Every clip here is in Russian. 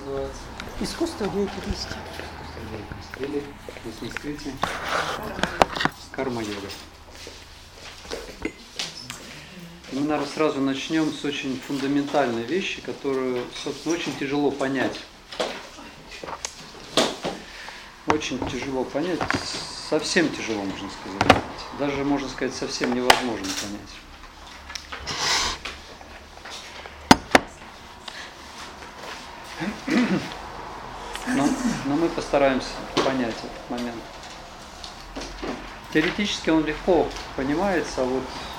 называется? Искусство деятельности. Искусство деятельности. Или на санскрите карма-йога. Мы, наверное, сразу начнем с очень фундаментальной вещи, которую, собственно, очень тяжело понять. Очень тяжело понять, совсем тяжело, можно сказать. Даже, можно сказать, совсем невозможно понять. Но мы постараемся понять этот момент. Теоретически он легко понимается, а вот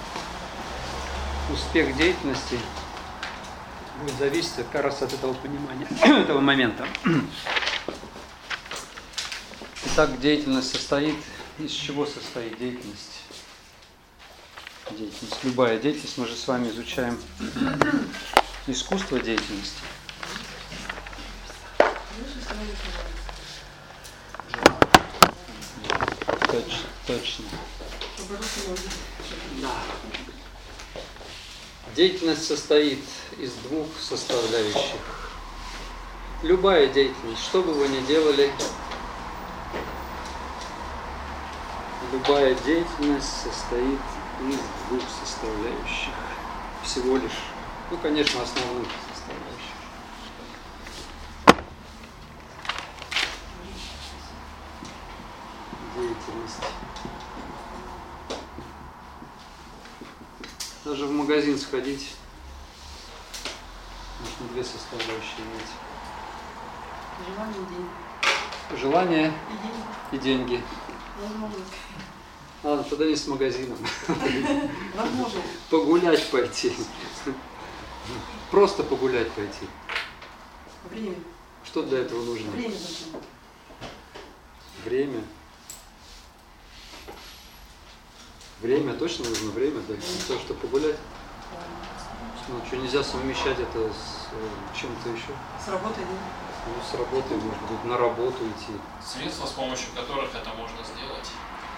успех деятельности будет зависеть как раз от этого понимания, этого момента. Итак, деятельность состоит, из чего состоит деятельность? Деятельность, любая деятельность, мы же с вами изучаем искусство деятельности. Точно. Да. Деятельность состоит из двух составляющих. Любая деятельность, что бы вы ни делали, любая деятельность состоит из двух составляющих. Всего лишь. Ну, конечно, основных составляющих. Деятельность. Даже в магазин сходить, нужно две составляющие иметь. Желание и деньги. Желание и деньги. Возможно. Ладно, тогда не с магазином. Возможно. Погулять пойти. Просто погулять пойти. Время. Что для этого нужно? Время нужно. Время. Время, точно нужно время, да? Для того, чтобы погулять. Ну, что, нельзя совмещать это с чем-то еще? С работой, да? Ну, с работой, может быть, на работу идти. Средства, с помощью которых это можно сделать.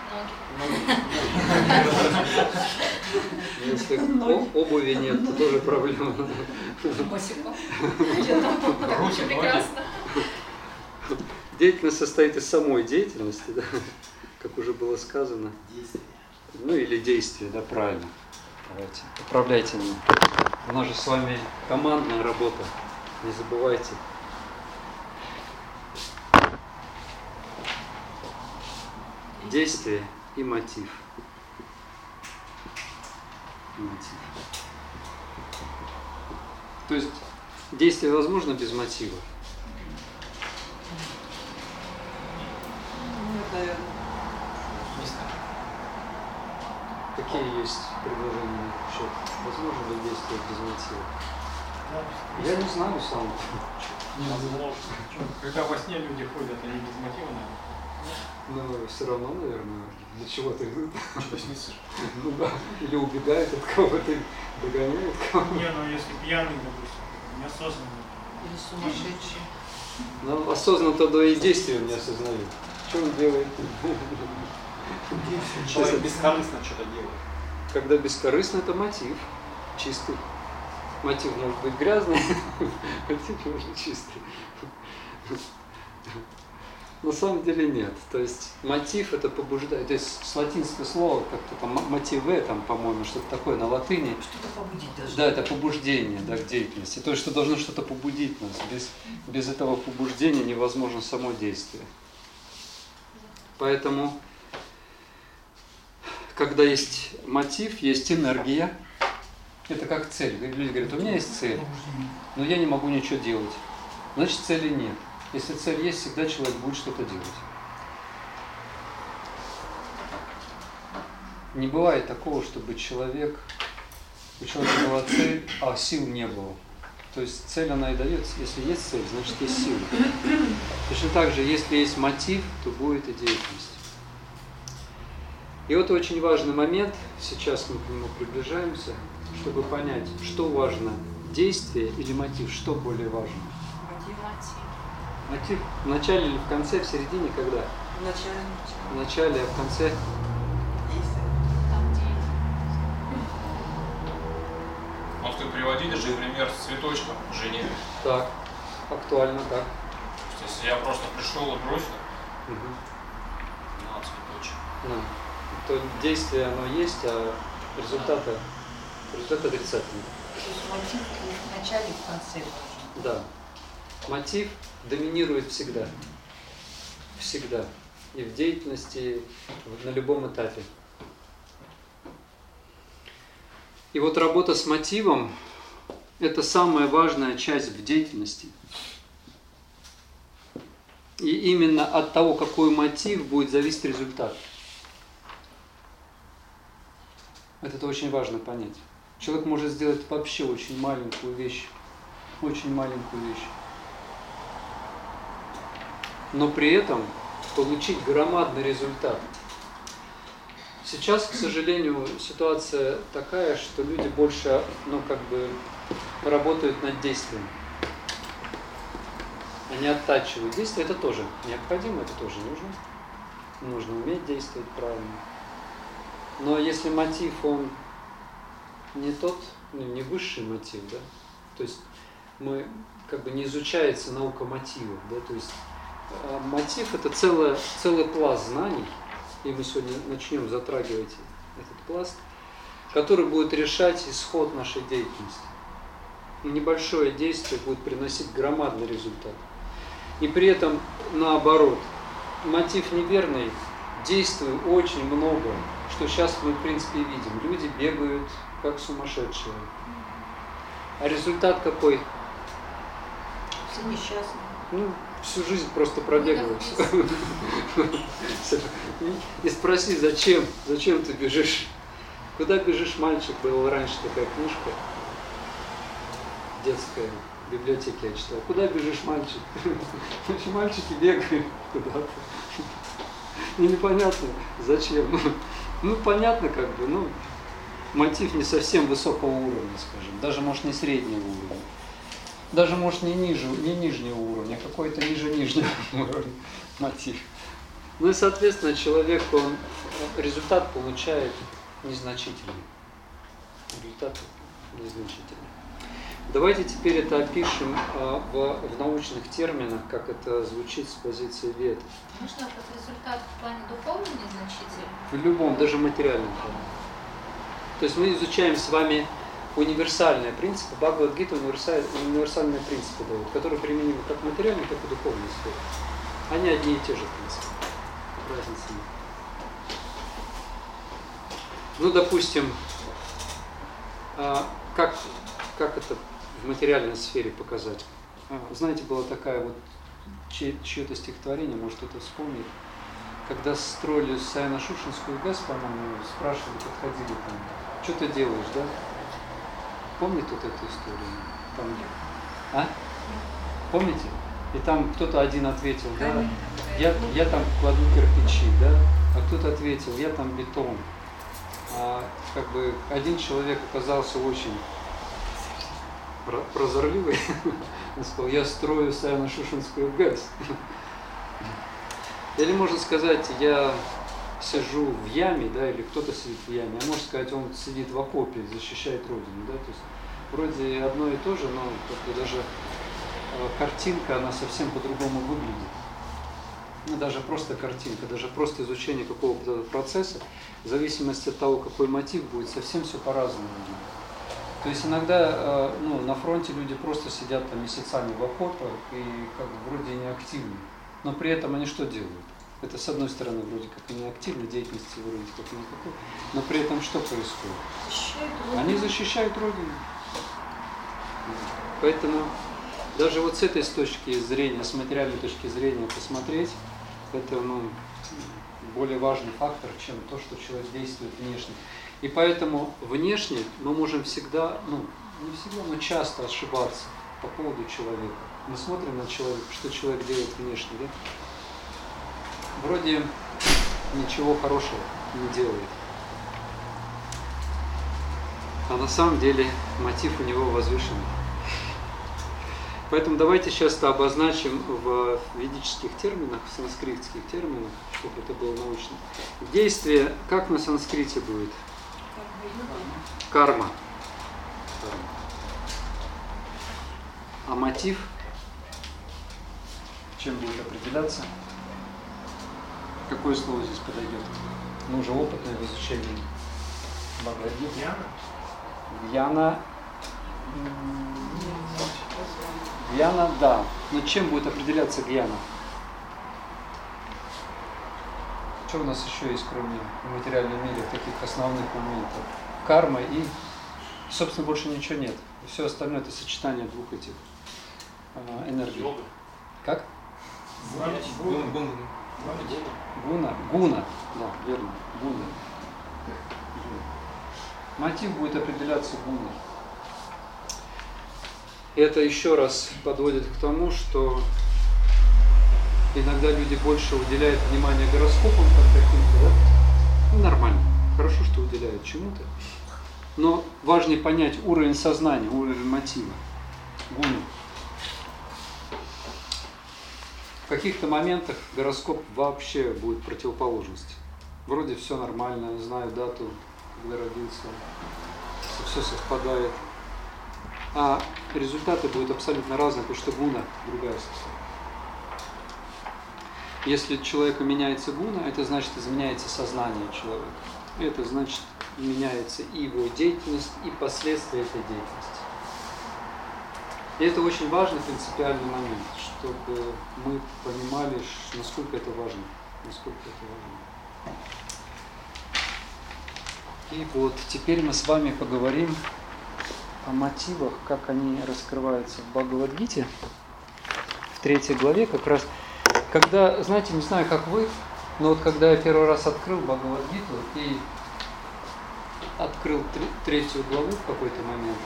Если обуви нет, то тоже проблема. Босиком. Руки, ноги. Деятельность состоит из самой деятельности, да? Как уже было сказано. Ну или действия, да, правильно. Давайте, управляйте ним. У нас же с вами командная работа, не забывайте. Действие и мотив. То есть действие возможно без мотива? Нет, наверное. Какие есть предложения на этот счет? Возможно ли действовать без мотива? Я не знаю сам. Невозможно. Когда во сне люди ходят, они без мотива, наверное. Но все равно, наверное, для чего-то идут. Что снится? Ну да. Или убегают от кого-то, догоняют кого-то. Не, ну если пьяный, допустим, неосознанно. Или сумасшедший. Ну, осознанно тогда и действия не осознают. Что он делает? Человек бескорыстно что-то делает. Когда бескорыстно, это мотив чистый. Мотив может быть грязный, мотив может быть чистый. На самом деле нет. То есть мотив это побуждает. То есть с латинского слова как-то там мотиве, там, по-моему, что-то такое на латыни. Что-то побудить даже. Да, это побуждение, да, к деятельности. То есть, что должно что-то побудить нас. Без этого побуждения невозможно само действие. Поэтому, когда есть мотив, есть энергия, это как цель. Люди говорят, у меня есть цель, но я не могу ничего делать. Значит, цели нет. Если цель есть, всегда человек будет что-то делать. Не бывает такого, чтобы у человека была цель, а сил не было. То есть цель она и дается. Если есть цель, значит есть сила. Точно так же, если есть мотив, то будет и деятельность. И вот очень важный момент, сейчас мы к нему приближаемся, чтобы понять, что важно, действие или мотив, что более важно. Мотив в начале или в конце, в середине, когда? В начале. В начале, а в конце? Вот вы приводили же пример с цветочком жене. Так. актуально, так. То есть, если я просто пришел и бросил Угу. на цветочек. Ну, то действие оно есть, а результат отрицательный. То есть мотив и в начале, и в конце важен. Да. Мотив доминирует всегда. Всегда. И в деятельности, на любом этапе. И вот работа с мотивом – это самая важная часть в деятельности. И именно от того, какой мотив, будет зависеть результат. Это очень важно понять. Человек может сделать вообще очень маленькую вещь, но при этом получить громадный результат. Сейчас, к сожалению, ситуация такая, что люди больше, работают над действием. Они оттачивают. Действие это тоже необходимо, это тоже нужно. Нужно уметь действовать правильно. Но если мотив, он не тот, не высший мотив, да, то есть мы не изучается наука мотивов, да, то есть мотив это целый пласт знаний, и мы сегодня начнем затрагивать этот пласт, который будет решать исход нашей деятельности. И небольшое действие будет приносить громадный результат. И при этом наоборот, мотив неверный, действует очень много, что сейчас мы в принципе видим. Люди бегают как сумасшедшие. А результат какой? Все несчастны. Всю жизнь просто пробегают. И спроси, зачем ты бежишь? Куда бежишь, мальчик? Была раньше такая книжка детская, в библиотеке я читал. Куда бежишь, мальчик? Мальчики бегают куда-то. Непонятно, зачем. Понятно мотив не совсем высокого уровня, скажем, даже может не среднего уровня. Даже может не нижнего уровня, а какой-то ниже нижнего уровня мотив. И соответственно человек, он результат получает незначительный. Давайте теперь это опишем в научных терминах, как это звучит с позиции вед. Можно как результат в плане духовном незначительный? В любом, даже материальном плане. То есть мы изучаем с вами универсальные принципы, Бхагавад-гита универсальные принципы дают, которые применимы как в материальной, так и в духовной сфере. Они одни и те же принципы. Разницы нет. Допустим, как это в материальной сфере показать? Знаете, было такая чье-то стихотворение, может кто-то вспомнит, когда строили Саяно-Шушенскую ГЭС, по-моему, спрашивали, подходили там, что ты делаешь, да? Помните вот эту историю? Помните? И там кто-то один ответил, да, я там кладу кирпичи, да, а кто-то ответил, я там бетон. А один человек оказался очень прозорливый, он сказал, я строю Саяно-Шушенскую ГЭС. Или можно сказать, я сижу в яме, да, или кто-то сидит в яме, а можно сказать, он сидит в окопе, защищает Родину, да, то есть вроде одно и то же, но даже картинка, она совсем по-другому выглядит. Даже просто картинка, даже просто изучение какого-то процесса, в зависимости от того, какой мотив будет, совсем все по-разному. То есть иногда на фронте люди просто сидят там месяцами в окопах и вроде не активны, но при этом они что делают? Это, с одной стороны, вроде как и не активной деятельности, вроде как никакой, но при этом что происходит? Они защищают Родину. Поэтому даже с этой точки зрения, с материальной точки зрения посмотреть, это более важный фактор, чем то, что человек действует внешне. И поэтому внешне мы можем всегда, не всегда, но часто ошибаться по поводу человека. Мы смотрим на человека, что человек делает внешне, да? Вроде ничего хорошего не делает. А на самом деле мотив у него возвышенный. Поэтому давайте сейчас это обозначим в ведических терминах, в санскритских терминах, чтобы это было научно. Действие, как на санскрите будет? Карма. А мотив? Чем будет определяться? Какое слово здесь подойдет? Мы уже опытные в изучении Бхагавад-гиты. Гьяна. Гьяна, да. Но чем будет определяться гьяна? Что у нас еще есть, кроме в материальном мире, таких основных моментов? Карма и, собственно, больше ничего нет. Все остальное это сочетание двух этих энергий. Йога. Как? Гуна. Гуна, да, верно. Гуна. Мотив будет определяться гуной. Это еще раз подводит к тому, что иногда люди больше уделяют внимание гороскопам как таким-то, да? Ну, нормально. Хорошо, что уделяют чему-то. Но важнее понять уровень сознания, уровень мотива. Гуну. В каких-то моментах гороскоп вообще будет противоположность. Вроде все нормально, знаю дату, когда родился, все совпадает. А результаты будут абсолютно разные, потому что гуна другая совсем. Если у человека меняется гуна, это значит изменяется сознание человека. Это значит меняется и его деятельность, и последствия этой деятельности. И это очень важный принципиальный момент, чтобы мы понимали, насколько это важно. Насколько это важно. И вот теперь мы с вами поговорим о мотивах, как они раскрываются в Бхагавад-гите, в 3 главе, как раз, когда, знаете, не знаю, как вы, но вот когда я первый раз открыл Бхагавад-гиту и открыл 3 главу в какой-то момент,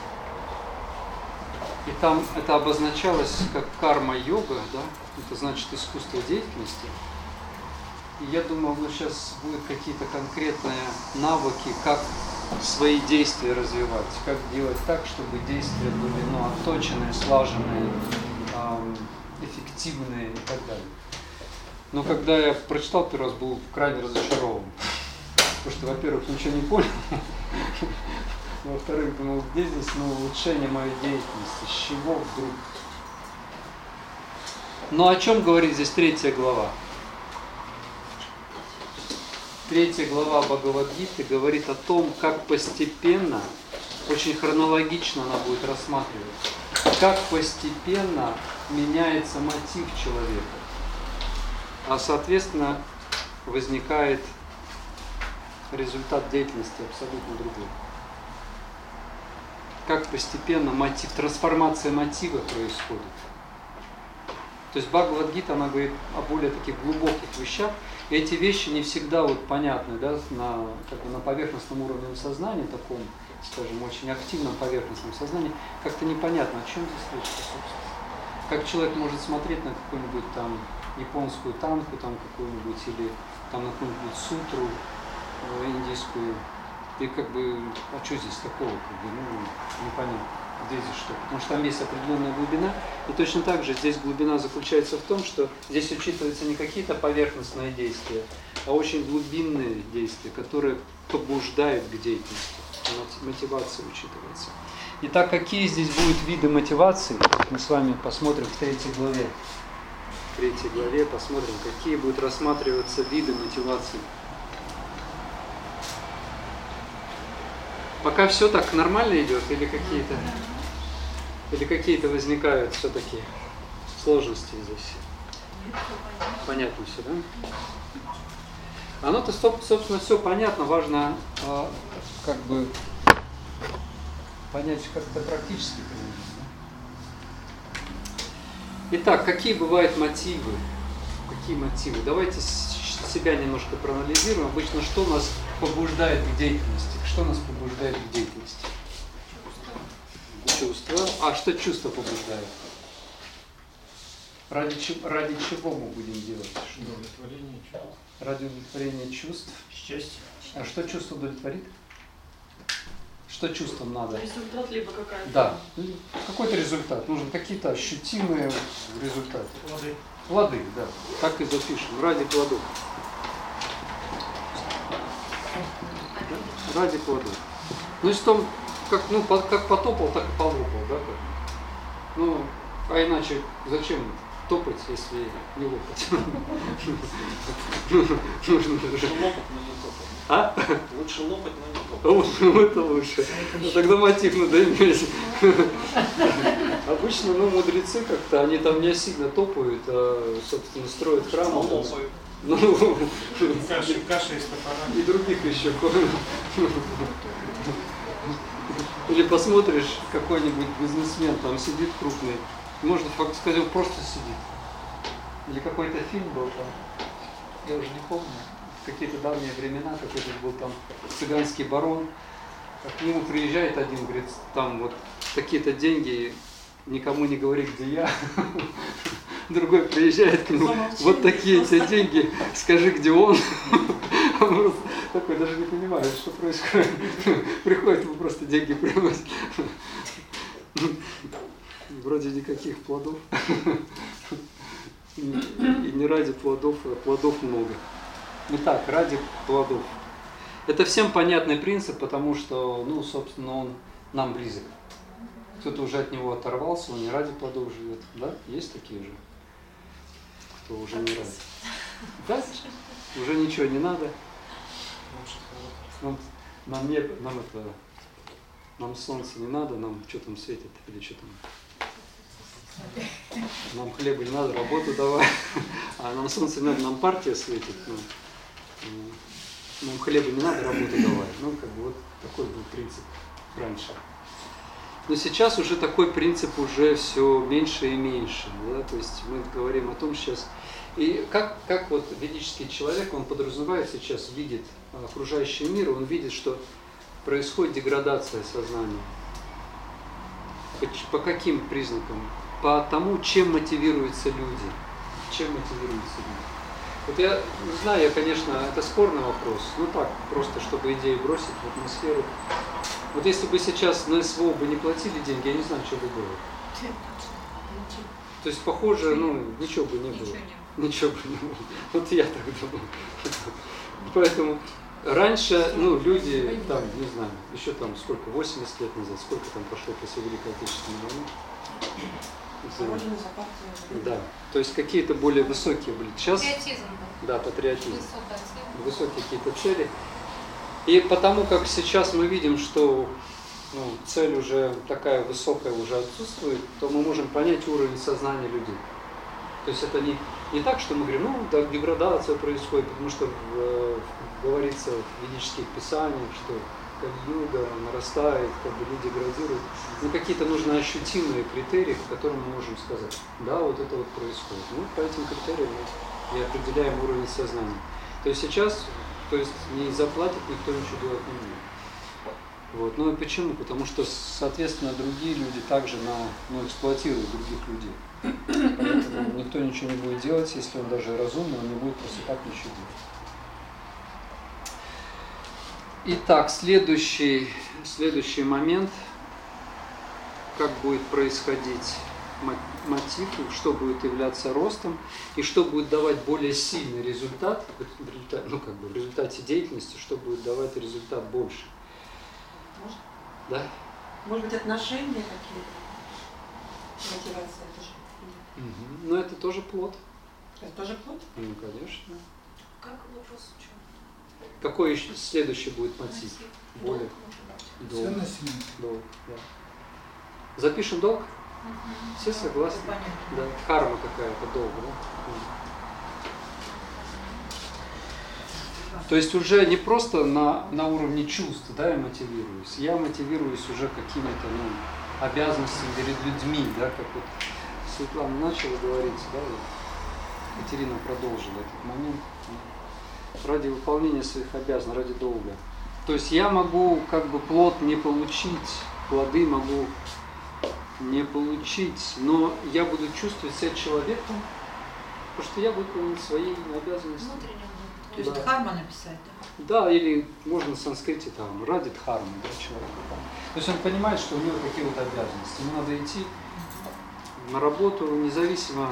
и там это обозначалось как карма-йога, да, это значит искусство деятельности. И я думал, ну сейчас будут какие-то конкретные навыки, как свои действия развивать, как делать так, чтобы действия были отточенные, слаженные, эффективные и так далее. Но когда я прочитал первый раз, был крайне разочарован. Потому что, во-первых, ничего не понял. Во-вторых, думал, где здесь улучшение моей деятельности? С чего вдруг? Но о чем говорит здесь 3 глава? 3 глава Бхагавад-гиты говорит о том, как постепенно, очень хронологично она будет рассматривать, как постепенно меняется мотив человека. А соответственно возникает результат деятельности абсолютно другой. Как постепенно мотив, трансформация мотива происходит. То есть Бхагавад-гита, она говорит о более таких глубоких вещах, и эти вещи не всегда понятны, да, на поверхностном уровне сознания, таком, скажем, очень активном поверхностном сознании, как-то непонятно, о чем здесь речь, собственно. Как человек может смотреть на какую-нибудь там японскую танку, там какую-нибудь, или там на какую-нибудь сутру индийскую, и а что здесь такого, непонятно, где здесь что. Потому что там есть определенная глубина, и точно так же здесь глубина заключается в том, что здесь учитываются не какие-то поверхностные действия, а очень глубинные действия, которые побуждают к деятельности. Мотивация учитывается. Итак, какие здесь будут виды мотивации, мы с вами посмотрим в 3 главе. В 3 главе посмотрим, какие будут рассматриваться виды мотивации. Пока все так нормально идет, или какие-то возникают все-таки сложности здесь? Понятно все, да? Оно-то, собственно, все понятно, важно понять как-то практически. Итак, какие бывают мотивы? Какие мотивы? Давайте себя немножко проанализируем. Обычно что нас побуждает к деятельности? Что нас побуждает к деятельности? Чувства. А что чувства побуждают? Ради чего мы будем делать? Удовлетворение чувств. Ради удовлетворения чувств. Счастье. А что чувство удовлетворит? Что чувствам надо? Результат либо какая-то. Да, какой-то результат. Нужны какие-то ощутимые результаты. Плоды. Плоды, да. Так и запишем. Ради плодов. Ради плодов. Ну, если том, как потопал, так и полопал, да? А иначе зачем топать, если не лопать? Нужно Лучше лопать, но не топать. А? Лучше лопать, но не топать. Ну, это лучше. Ну, тогда мотив надо иметь. Обычно, мудрецы как-то, они там не сильно топают, а, собственно, строят храмы. Лопают. Ну, Каша из топора. и других еще. Или посмотришь, какой-нибудь бизнесмен там сидит крупный, можно факт сказать, он просто сидит. Или какой-то фильм был там, я уже не помню, в какие-то давние времена, какой-то был там цыганский барон, а к нему приезжает один, говорит, там вот такие-то деньги, никому не говори, где я. Другой приезжает к нему, вот такие эти деньги, скажи, где он. Он просто такой, даже не понимает, что происходит. Приходит, ему просто деньги приносит. Вроде никаких плодов. И не ради плодов, а плодов много. Итак, ради плодов. Это всем понятный принцип, потому что, собственно, он нам близок. Кто-то уже от него оторвался, он не ради плодов живет. Да? Есть такие же? Кто уже не ради. Да? Уже ничего не надо. Нам солнце не надо, нам что там светит, или что там. Нам хлеба не надо, работу давай. А нам солнце не надо, нам партия светит. Нам хлеба не надо, работу давай. Вот такой был принцип раньше. Но сейчас уже такой принцип уже все меньше и меньше. Да? То есть мы говорим о том сейчас. И как вот ведический человек, он подразумевает сейчас, видит окружающий мир, он видит, что происходит деградация сознания. По каким признакам? По тому, чем мотивируются люди. Чем мотивируются люди. Вот я знаю, конечно, это спорный вопрос, так, просто чтобы идею бросить в атмосферу. Вот если бы сейчас на СВО бы не платили деньги, я не знаю, что бы было. То есть, похоже, ничего бы не было. Ничего бы не было. Вот я так думаю. Поэтому раньше, люди, там, не знаю, еще там сколько, 80 лет назад, сколько там прошло после Великой Отечественной войны? Да, то есть какие-то более высокие были. Сейчас, патриотизм был. Да, патриотизм. Высокие какие-то цели. И потому как сейчас мы видим, что цель уже такая высокая уже отсутствует, то мы можем понять уровень сознания людей. То есть это не так, что мы говорим, деградация происходит, потому что говорится в ведических писаниях, что Кали-юга нарастает, люди деградируют. Но какие-то нужны ощутимые критерии, по которым мы можем сказать, да, вот это вот происходит. По этим критериям мы и определяем уровень сознания. То есть сейчас, не заплатит, никто ничего делать не будет. Вот. И почему? Потому что, соответственно, другие люди также эксплуатируют других людей. Поэтому никто ничего не будет делать, если он даже разумный, он не будет просто так ничего делать. Итак, следующий момент, как будет происходить мотив, что будет являться ростом и что будет давать более сильный результат, в результате деятельности, что будет давать результат больше. Может? Да? Может быть, отношения какие-то? Мотивация это же. Но это тоже плод. Это тоже плод? Конечно. Как вопрос в чем? Какой еще следующий будет мотив? Более долг. Долг, да. Запишем долг? Все согласны? Да. Карма какая-то, долг, да? То есть уже не просто на уровне чувств, я мотивируюсь. Я мотивируюсь уже какими-то обязанностями перед людьми, как вот Светлана начала говорить, и Катерина продолжила этот момент. Ради выполнения своих обязанностей, ради долга. То есть я могу плод не получить, плоды могу не получить, но я буду чувствовать себя человеком, потому что я выполнил свои обязанности. То есть дхарма написать, да? Да, или можно на санскрите ради дхармы, человека. То есть он понимает, что у него такие вот обязанности. Ему надо идти на работу, независимо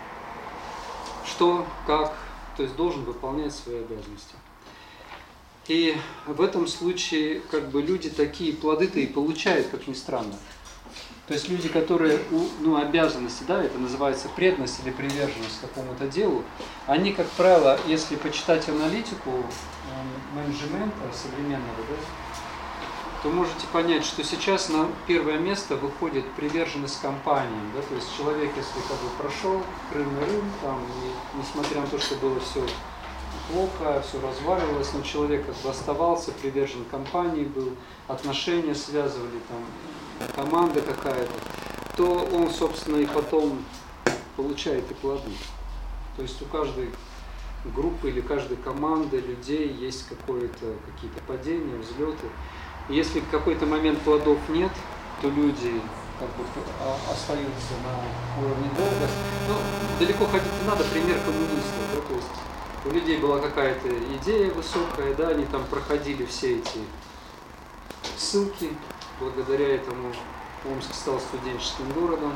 что, как, то есть должен выполнять свои обязанности. И в этом случае люди такие плоды-то и получают, как ни странно. То есть люди, которые, обязанности, да, это называется преданность или приверженность какому-то делу, они, как правило, если почитать аналитику менеджмента современного, да, то можете понять, что сейчас на первое место выходит приверженность компаниям, да, то есть человек, если как бы прошел крымный рынок, там, и несмотря на то, что было все плохо, все разваливалось, но человек как бы оставался, привержен компании был, отношения связывали, там, команда какая-то, то он, собственно, и потом получает и плоды. То есть у каждой группы или каждой команды людей есть какие-то падения, взлеты. И если в какой-то момент плодов нет, то люди как бы остаются на уровне долга. Но далеко ходить не надо, пример коммунистов, да, то есть у людей была какая-то идея высокая, да, они там проходили все эти ссылки, благодаря этому Омск стал студенческим городом,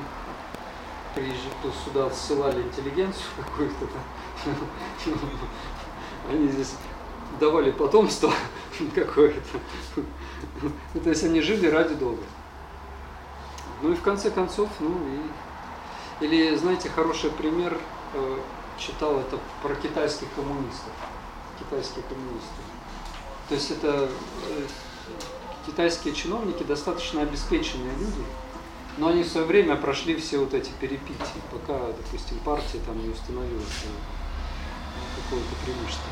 сюда ссылали интеллигенцию какую-то, да. Они здесь давали потомство какое-то, то есть они жили ради долга. Ну и в конце концов, или, знаете, хороший пример, читал это про китайских коммунистов. Китайские коммунисты. То есть это китайские чиновники достаточно обеспеченные люди, но они в свое время прошли все вот эти перипетии, пока, допустим, партия там не установила какое-то преимущество.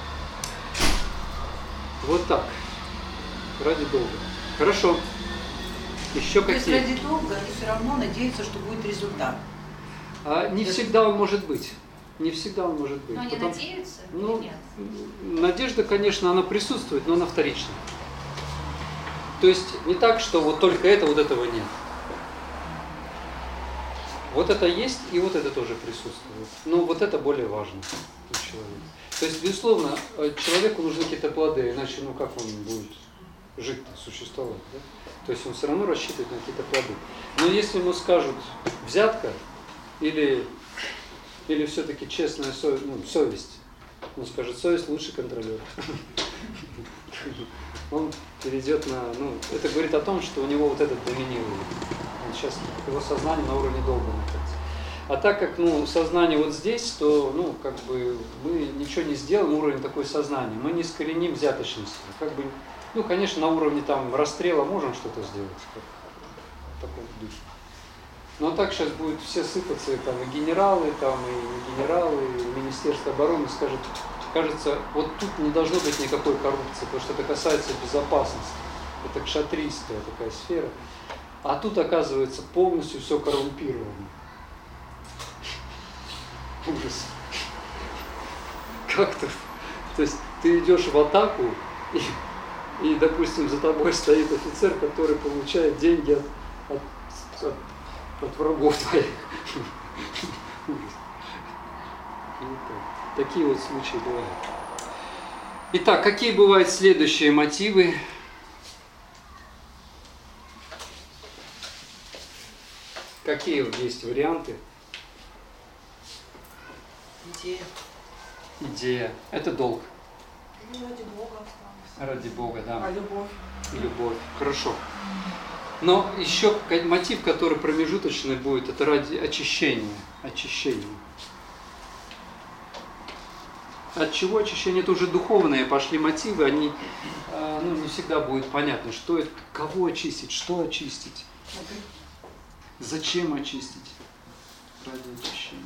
Вот так. Ради долга. Хорошо. Еще какие? То есть ради долга они все равно надеются, что будет результат. Не всегда он может быть. Не всегда он может быть. Но они надеются или нет? Надежда, конечно, она присутствует, но она вторична. То есть не так, что вот только это, вот этого нет. Вот это есть, и вот это тоже присутствует. Но вот это более важно для человека. То есть, безусловно, человеку нужны какие-то плоды, иначе, как он будет жить, существовать, да? То есть он все равно рассчитывает на какие-то плоды. Но если ему скажут взятка или все-таки честная совесть, он скажет, совесть лучший контролер. Он перейдет на... это говорит о том, что у него вот этот доминирует. Сейчас его сознание на уровне долга находится. А так как сознание вот здесь, то как бы мы ничего не сделаем, уровень такой сознания. Мы не искореним взяточность. Как бы, конечно, на уровне там расстрела можем что-то сделать. В таком духе. Но так сейчас будут все сыпаться, там и генералы, там и не генералы, и Министерство обороны скажет, кажется, вот тут не должно быть никакой коррупции, потому что это касается безопасности. Это кшатрийская такая сфера. А тут, оказывается, полностью все коррумпировано. Ужас. Как-то. То есть ты идешь в атаку, и, допустим, за тобой стоит офицер, который получает деньги от врагов твоих. Такие вот случаи бывают. Итак, какие бывают следующие мотивы? Какие есть варианты? Идея. Это долг. Ради Бога осталось. Ради Бога, да. А любовь? Любовь. Хорошо. Но еще мотив, который промежуточный будет, это ради очищения. Очищения. От чего очищение? Это уже духовные пошли мотивы, они не всегда будет понятно, что это, кого очистить, что очистить, зачем очистить ради очищения.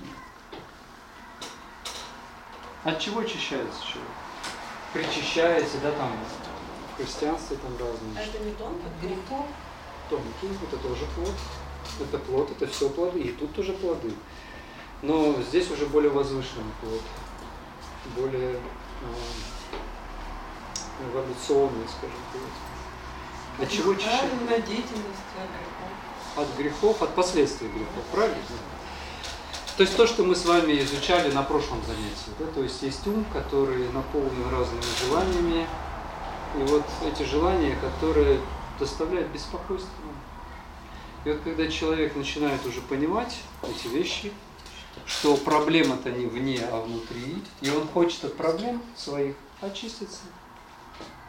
От чего очищается человек? Причащается, да, там в христианстве там разные. А это не тонко? Грехов. Тонкий, это тоже плод. Это плод, это все плоды, и тут тоже плоды. Но здесь уже более возвышенный плод, более эволюционный, скажем так. От чего очищается? Правильная деятельность от грехов. От грехов, от последствий грехов, правильно? То есть то, что мы с вами изучали на прошлом занятии, да? То есть есть ум, который наполнен разными желаниями, и вот эти желания, которые доставляют беспокойство. И вот когда человек начинает уже понимать эти вещи, что проблема-то не вне, а внутри, и он хочет от проблем своих очиститься.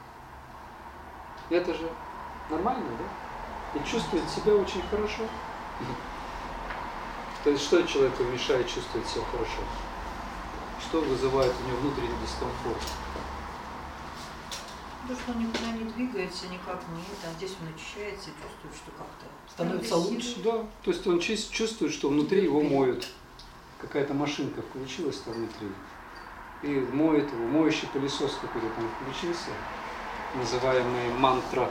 Это же нормально, да? И чувствует себя очень хорошо. То есть что человеку мешает чувствовать себя хорошо? Что вызывает у него внутренний дискомфорт? То, что он никуда не двигается, никак не это, а здесь он очищается и чувствует, что как-то становится лучше. Да, то есть он чувствует, что внутри его моют. Какая-то машинка включилась там внутри. И моет его, моющий пылесос какой-то там включился, называемый мантра.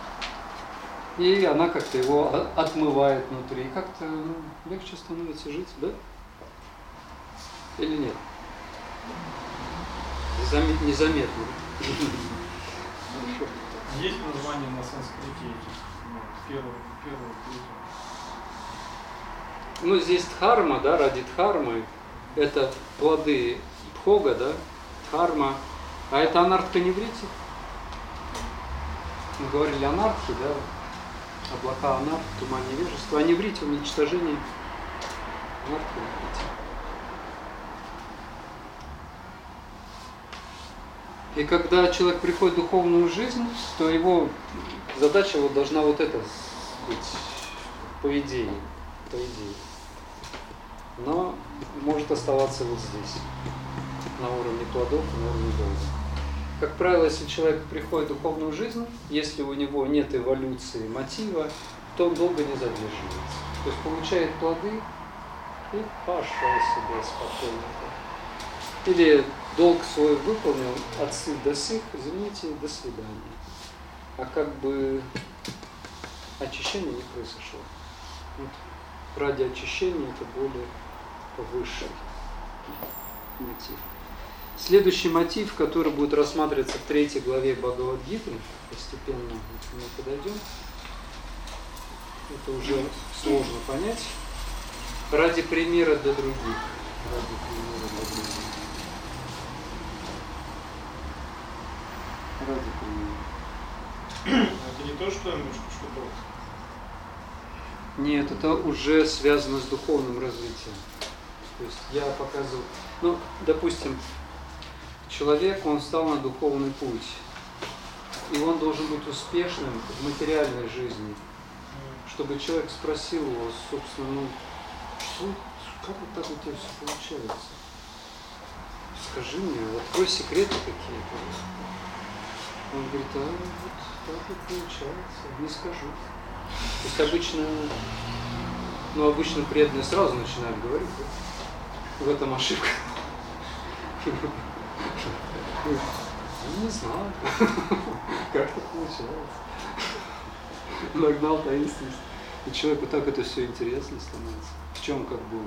И она как-то его отмывает внутри. И как-то легче становится жить, да? Или нет? Незаметно. Есть название на санскрите этих, первого. Ну, здесь дхарма, да, ради дхармы. Это плоды бхога, да, дхарма. А это анартха-неврити. Мы говорили анартхи, да, облака анарх, туман невежества. А неврити, уничтожение анартха-неврити. И когда человек приходит в духовную жизнь, то его задача вот должна вот это быть, по идее. Но может оставаться вот здесь, на уровне плодов, на уровне долга. Как правило, если человек приходит в духовную жизнь, если у него нет эволюции мотива, то он долго не задерживается. То есть получает плоды и пошел себе спокойно. Или долг свой выполнил, от сых до сых, извините, до свидания. А как бы очищение не произошло. Вот. Ради очищения это более повысший мотив. Следующий мотив, который будет рассматриваться в 3 главе Бхагавад-гиты, постепенно мы подойдем, это уже сложно понять. Ради примера для других. Ради примера для других. Ради примера. Это не то, что что-то. Нет, это уже связано с духовным развитием. То есть я показывал, ну, допустим, человек, он встал на духовный путь, и он должен быть успешным в материальной жизни, чтобы человек спросил его, собственно, ну, как вот так у тебя все получается? Скажи мне, открой секреты какие-то. Он говорит, а вот так вот получается, не скажу. То есть обычно преданные сразу начинают говорить, да? В этом ошибка. Не знаю, как так получается. Нагнал таинственность. И человеку так это все интересно становится. В чем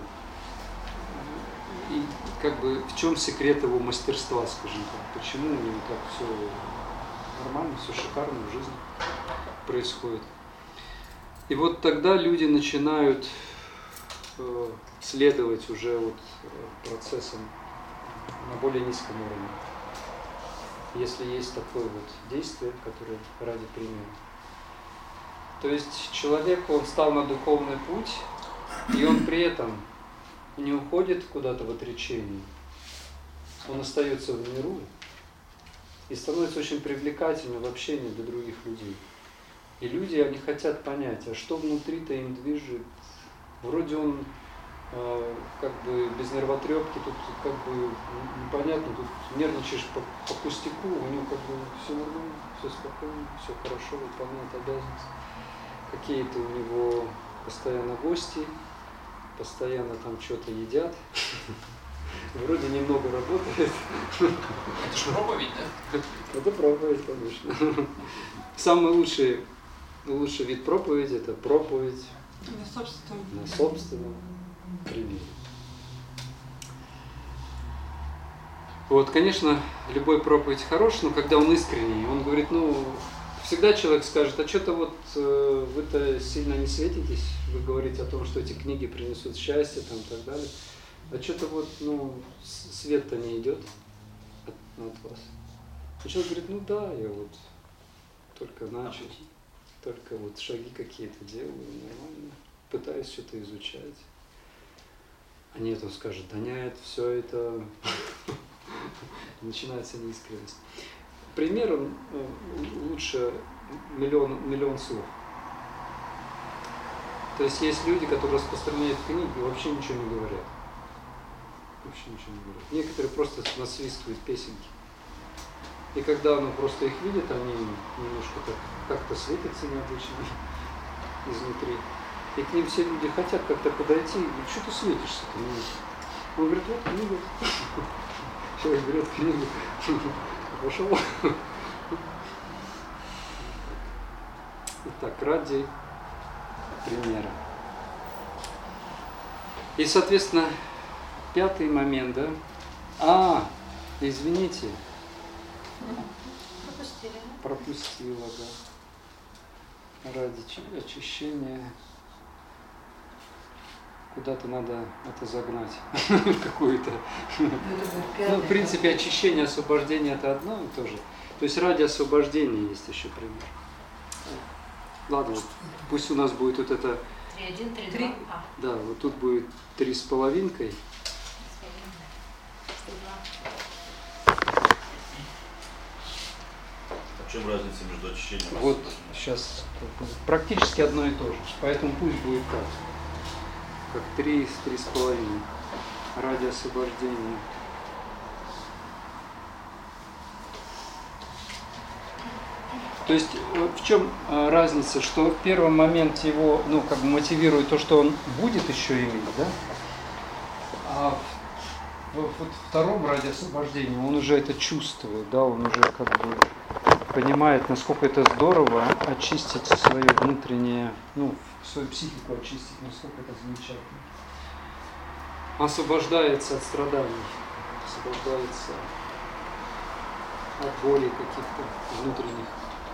в чем секрет его мастерства, скажем так? Почему у него так все нормально, все шикарно в жизни происходит? И вот тогда люди начинают следовать уже вот процессам на более низком уровне. Если есть такое вот действие, которое ради примера. То есть человек, он встал на духовный путь, и он при этом не уходит куда-то в отречение. Он остается в миру и становится очень привлекательным в общении для других людей. И люди, они хотят понять, а что внутри-то им движет. Вроде он без нервотрепки, тут непонятно, тут нервничаешь по пустяку, у него все нормально, все спокойно, все хорошо, выполняет обязанности. Какие-то у него постоянно гости, постоянно там что-то едят. Вроде немного работает. Это же проповедь, да? Это проповедь, конечно. Самый лучший вид проповеди – это проповедь на собственном примере. Вот, конечно, любой проповедь хорош, но когда он искренний, он говорит, всегда человек скажет, а что-то вот вы-то сильно не светитесь, вы говорите о том, что эти книги принесут счастье там, и так далее, а что-то вот, свет-то не идет от вас. И человек говорит, да, я вот только начал, только вот шаги какие-то делаю, нормально, пытаюсь что-то изучать. А нет, он скажет, да нет, все это, начинается неискренность. Примером лучше миллион слов. То есть есть люди, которые распространяют книги и вообще ничего не говорят. Вообще ничего не говорят. Некоторые просто насвистывают песенки. И когда просто их видит, они немножко как-то светятся необычно изнутри. И к ним все люди хотят как-то подойти, и что ты светишься-то? Он говорит, вот книга. Человек берет книгу, пошел. Итак, ради примера. И, соответственно, пятый момент, да? Извините. Пропустила, да. Ради очищения. Куда-то надо это загнать. Какую-то. Ну, в принципе, очищение, освобождение это одно и то же. То есть ради освобождения есть еще пример. Ладно, вот, пусть у нас будет вот это. 3,1, 3,2. Да, вот тут будет 3,5. В чем разница между очищением и Вот освобождением? сейчас практически одно и то же. Поэтому пусть будет так. Как 3 с 3,5. Ради освобождения. То есть в чем разница, что в первом моменте его, мотивирует то, что он будет еще иметь, да? А в втором ради освобождения он уже это чувствует, да, он уже понимает, насколько это здорово очистить свое внутреннее, свою психику очистить, насколько это замечательно. Освобождается от страданий, освобождается от боли каких-то внутренних.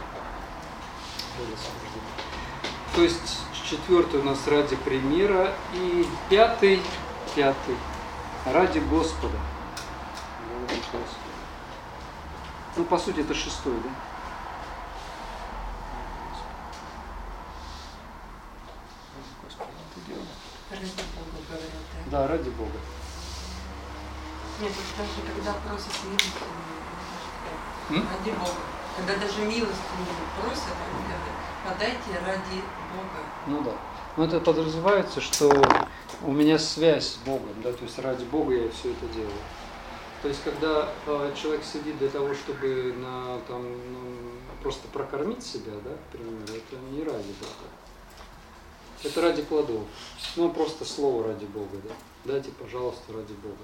То есть четвертый у нас ради примера и пятый ради Господа. Ради Господа. По сути это шестой, да? Ради Бога, говорят, да? Да, ради Бога. Нет, вот даже когда просят милости, ради Бога. Когда даже милости просят, они говорят, подайте ради Бога. Ну да. Но это подразумевается, что у меня связь с Богом, да, то есть ради Бога я все это делаю. То есть когда человек сидит для того, чтобы просто прокормить себя, да, к примеру, это не ради Бога. Это ради плодов. Просто слово ради Бога, да. Дайте, пожалуйста, ради Бога.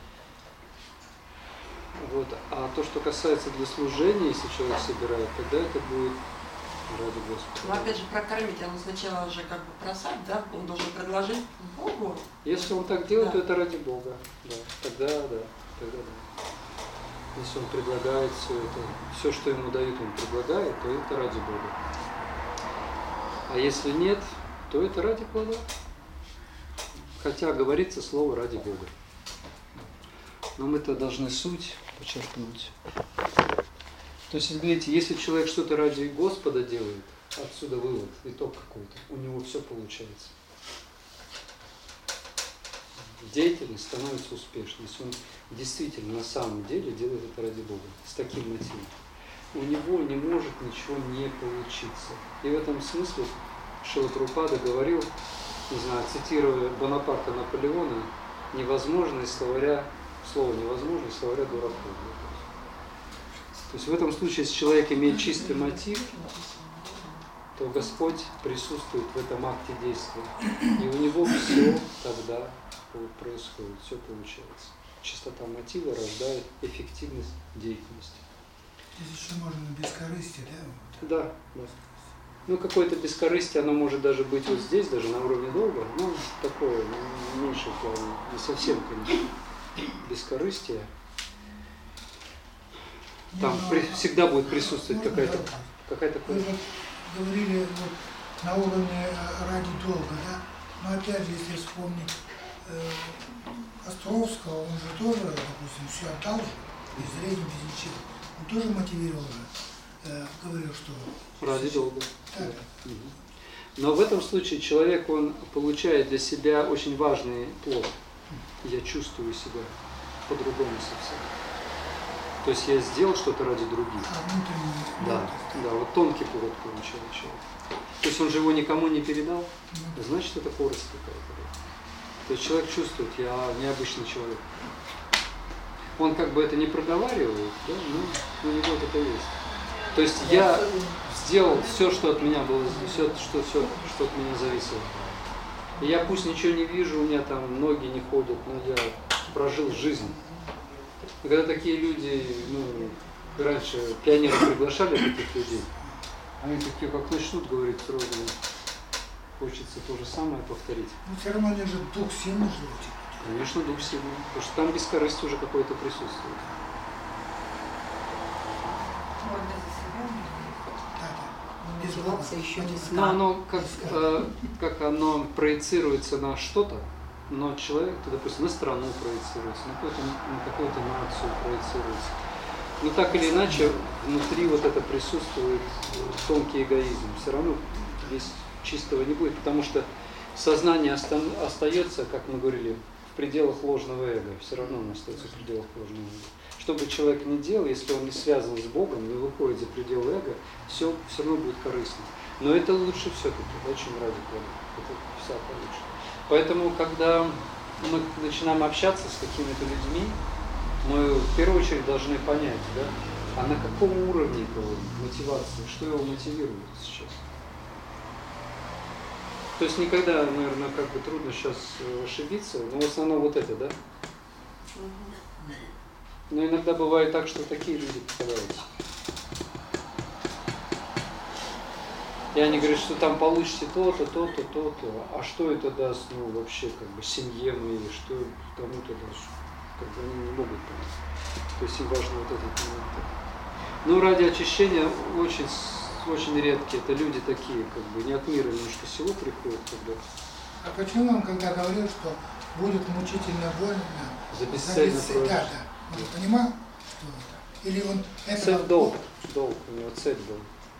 Вот. А то, что касается для служения, если человек собирает, тогда это будет ради Господа. Но опять же прокормить, он сначала же просать, да, он должен предложить Богу. Если он так делает, да. то это ради Бога. Да. Тогда да. Если он предлагает все, что ему дают, он предлагает, то это ради Бога. А если нет, то это ради плода. Хотя говорится слово ради Бога. Но мы-то должны суть подчеркнуть. То есть, видите, если человек что-то ради Господа делает, отсюда вывод, итог какой-то, у него все получается. Деятельность становится успешной, если он действительно на самом деле делает это ради Бога, с таким мотивом. У него не может ничего не получиться. И в этом смысле Шрила Прабхупада говорил, не знаю, цитируя Бонапарта Наполеона, невозможно из словаря, слово невозможно из словаря дураков. То есть в этом случае, если человек имеет чистый мотив, то Господь присутствует в этом акте действия. И у него все тогда происходит, все получается. Чистота мотива рождает эффективность деятельности. Здесь еще можно бескорыстие, да? Да. Какое-то бескорыстие, оно может даже быть вот здесь, даже на уровне долга, такое, меньше в плане, не совсем, конечно, бескорыстие. Там всегда будет присутствовать какая-то. Вы же говорили на уровне ради долга, да? Но опять же, если вспомнить Островского, он же тоже, допустим, все отдал же, без зрения, без ничего. Он тоже мотивировал же, говорил, что... Ради долга. Да. Но в этом случае человек, он получает для себя очень важный плод. Я чувствую себя по-другому совсем. То есть я сделал что-то ради других. Внутренний. Да, вот тонкий плод получил человек. То есть он же его никому не передал, значит это корость какая-то. То есть человек чувствует, я необычный человек. Он как бы это не проговаривает, да, но у него это есть. То есть я сделал все, что от меня было, все, что от меня зависело. И я пусть ничего не вижу, у меня там ноги не ходят, но я прожил жизнь. И когда такие люди, раньше пионеры приглашали таких людей, они такие, как начнут говорить, сразу хочется то же самое повторить. Но все равно они же дух сильный живут. Конечно, дух сильный, потому что там бескорыстие уже какое-то присутствует. Мотивация еще не Но оно как оно проецируется на что-то, но человек, допустим, на страну проецируется, на какую-то нацию проецируется. Но так или иначе, внутри вот это присутствует тонкий эгоизм. Все равно здесь чистого не будет, потому что сознание остается, как мы говорили, в пределах ложного эго. Все равно он остается в пределах ложного эго. Что бы человек ни делал, если он не связан с Богом, не выходит за пределы эго, все равно будет корыстно. Но это лучше все-таки, очень ради Бога. Это всяко лучше. Поэтому, когда мы начинаем общаться с какими-то людьми, мы в первую очередь должны понять, да, а на каком уровне его мотивации, что его мотивирует сейчас. То есть никогда, наверное, как бы трудно сейчас ошибиться, но в основном вот это, да? Но иногда бывает так, что такие люди попадаются. И они говорят, что там получите то-то, то-то, то-то. А что это даст, вообще, как бы, семье моей, что кому-то даст? Как бы они не могут понять. То есть им важно вот этот момент. Ну, ради очищения очень редкие. Это люди такие, как бы, не от мира, немножко сего приходят. Когда... А почему он, когда говорил, что будет мучительно больно за бесцельно прожить? Да. Он понимал, что это? Или он это... Цель долг, у него цель был.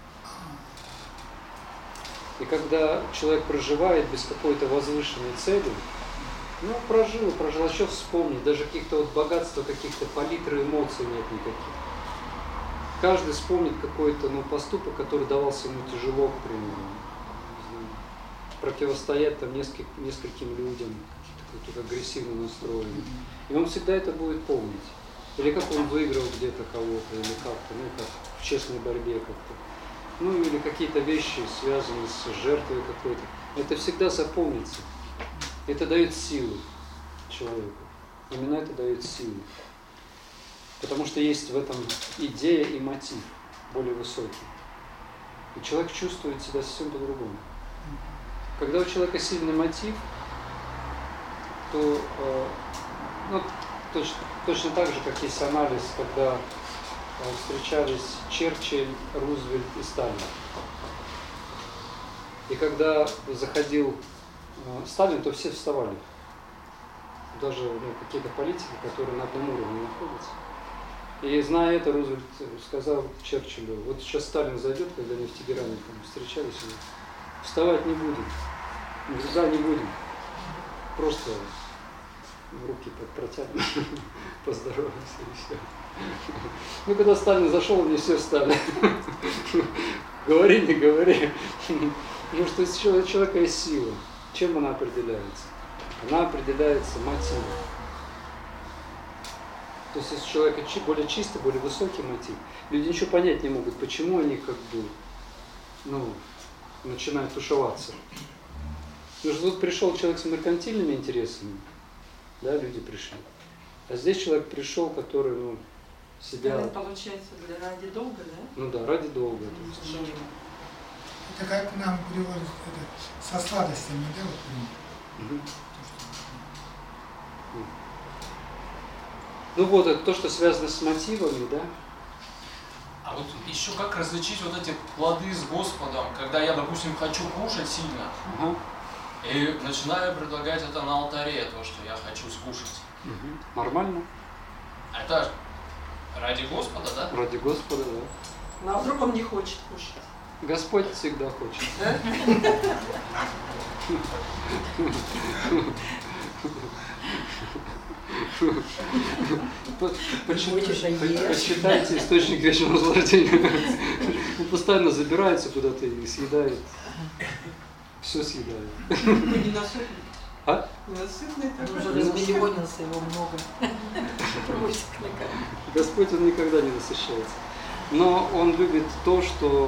И когда человек проживает без какой-то возвышенной цели, прожил, а что вспомнить, даже каких-то богатства, каких-то палитры эмоций нет никаких. Каждый вспомнит какой-то поступок, который давался ему тяжело, к примеру. Противостоять там нескольким людям, какие-то агрессивно настроенные. И он всегда это будет помнить. Или как он выиграл где-то кого-то, или как-то, как в честной борьбе как-то. Или какие-то вещи, связанные с жертвой какой-то. Это всегда запомнится. Это дает силу человеку. Именно это дает силу. Потому что есть в этом идея и мотив более высокий. И человек чувствует себя совсем по-другому. Когда у человека сильный мотив, то точно так же, как есть анализ, когда встречались Черчилль, Рузвельт и Сталин. И когда заходил Сталин, то все вставали. Даже какие-то политики, которые на одном уровне находятся. И зная это, Рузвельт сказал Черчиллю, вот сейчас Сталин зайдет, когда они в Тегеране встречались, вставать не будем. Да, не будем. Просто руки протянем, поздороваемся и все. Когда Сталин зашел, мне все встали. Говори, не говори. Потому что у человека есть сила. Чем она определяется? Она определяется мотивом. То есть если у человека более чистый, более высокий мотив, люди ничего понять не могут, почему они как бы начинают тушеваться. Потому что тут пришел человек с меркантильными интересами, да, люди пришли. А здесь человек пришел, который, себя... Это получается ради долга, да? Да, ради долга. Это как нам приводят со сладостями, да, вот это то, что связано с мотивами, да? А вот еще как различить вот эти плоды с Господом, когда я, допустим, хочу кушать сильно, и начинаю предлагать это на алтаре, то, что я хочу скушать. Нормально. Это ради Господа, да? Ради Господа, да. Ну а вдруг он не хочет кушать? Господь всегда хочет. Да? Почитайте «Источник вечного наслаждения». Он постоянно забирается куда-то и съедает. Все съедает. Ненасытный. А? Ненасытный такой. Он уже размиллионился, его много. Господь, Он никогда не насыщается. Но Он любит то, что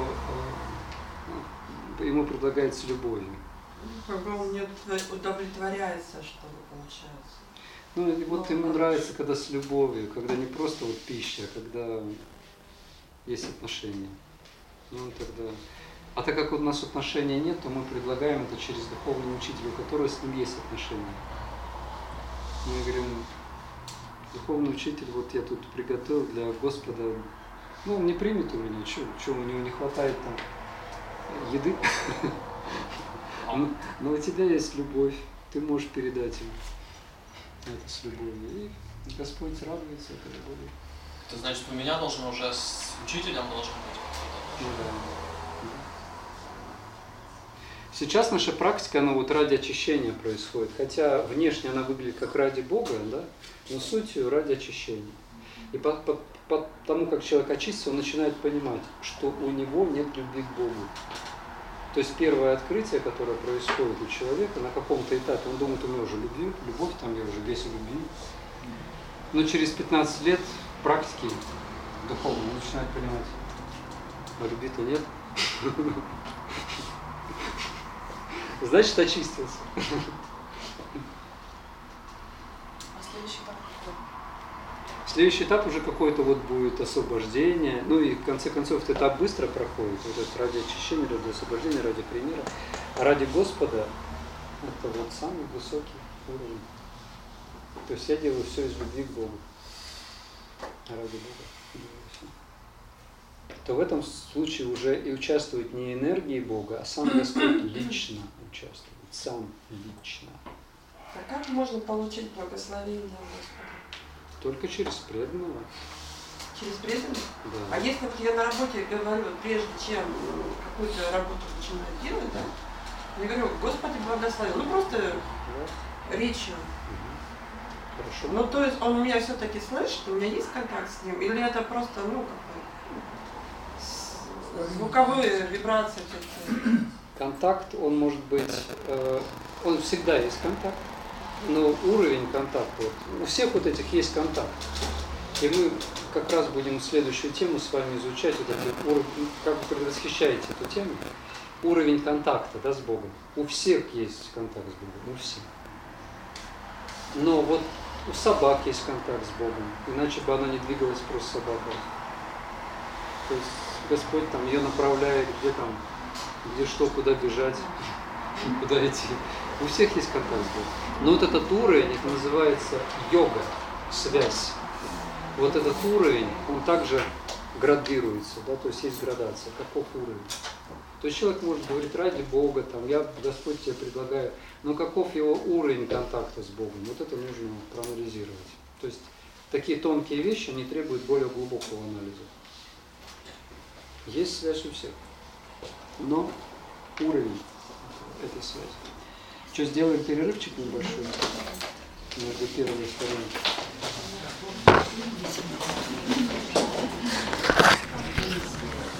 Ему предлагается любовью. Когда он не удовлетворяется, что ли, получается. Ну, и вот ему нравится, когда с любовью, когда не просто вот пища, а когда есть отношения. Ну, тогда... А так как у нас отношений нет, то мы предлагаем это через духовного учителя, у которого с ним есть отношения. Мы говорим, духовный учитель, вот я тут приготовил для Господа, ну, он не примет у меня, что у него не хватает там еды. Но у тебя есть любовь, ты можешь передать ему это с любовью. И Господь радуется этой любовью. Это значит, у меня должно уже с учителем должен быть какой-то. Да. Сейчас наша практика, она вот ради очищения происходит. Хотя внешне она выглядит как ради Бога, да? Но суть ее ради очищения. И потому как человек очистится, он начинает понимать, что у него нет любви к Богу. То есть первое открытие, которое происходит у человека на каком-то этапе, он думает, у меня уже любовь, там я уже весь в любви. Но через 15 лет практики духовной он начинает понимать, а любви-то нет. Значит, очистился. А следующий этап какой? Следующий этап уже какой-то вот будет освобождение. Ну и в конце концов этот этап быстро проходит. Вот это ради очищения, ради освобождения, ради примира. А ради Господа это вот самый высокий уровень. То есть я делаю все из любви к Богу. А ради Бога делаю все. То в этом случае уже и участвует не энергии Бога, а сам Господь лично участвует. Сам лично. А как можно получить благословение Господа? Только через преданного. Через преданных? Да. А если вот я на работе говорю, прежде чем какую-то работу начинаю делать, да, я говорю, Господи, благослови. Ну просто Да. речью. Хорошо. Ну то есть он меня все-таки слышит, у меня есть контакт с ним, или это просто, ну, звуковые вибрации такие? Контакт, он может быть, он всегда есть контакт, но уровень контакта, вот, у всех вот этих есть контакт. И мы как раз будем следующую тему с вами изучать, вот этот уровень, как вы предвосхищаете эту тему, уровень контакта, да, с Богом. У всех есть контакт с Богом, у всех. Но вот у собак есть контакт с Богом, иначе бы она не двигалась просто собака. То есть Господь там ее направляет, где что, куда бежать, куда идти. У всех есть контакт с Богом. Но вот этот уровень, это называется йога, связь. Вот этот уровень, он также градируется, да, то есть есть градация, каков уровень. То есть человек может говорить ради Бога, там, я, Господь, тебе предлагаю, но каков его уровень контакта с Богом, вот это нужно проанализировать. То есть такие тонкие вещи, они требуют более глубокого анализа. Есть связь у всех, но уровень этой связи. Что, сделаем перерывчик небольшой между первой и второй?